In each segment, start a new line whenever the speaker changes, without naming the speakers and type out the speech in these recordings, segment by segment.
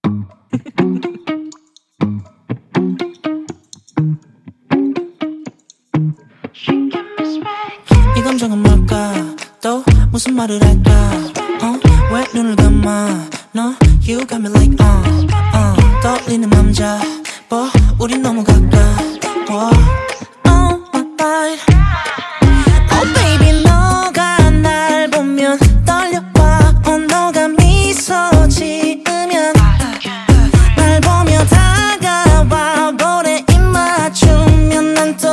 이 감정은 뭘까? 또 무슨 말을 할까? 왜 눈을 감아? 너 You got me like 떠올리는 맘 잡아 우린 너무 가까워. Oh my God. Oh baby 너가 날 보면 떨려와. 너가 미소 지으면 날 보며 다가와. 볼에 입 맞추면 난 또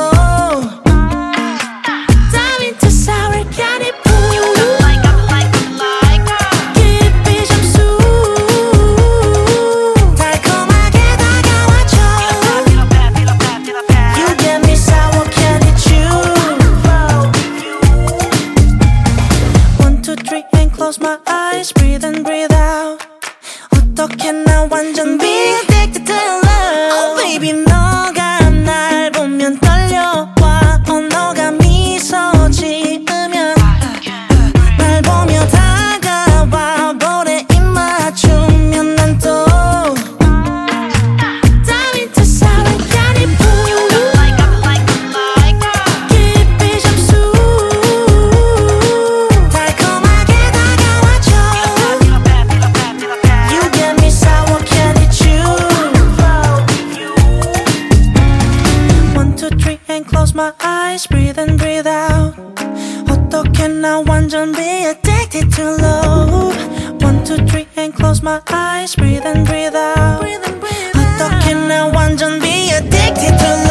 Close my eyes, breathe in, breathe out. 어떻게 나 완전 be addicted to your love. Oh baby 너가 날 보면 떨려와. 너가 미소 지으면 날 보며 다가와. 볼에 입 맞추면 난 또 dive into sour candy blue. 깊이 잠수 Close my eyes, breathe in, breathe out. 어떻게 나 완전 be addicted to love. 1, 2, 3 and close my eyes, breathe in, breathe out. 어떻게 나 완전 be addicted to love.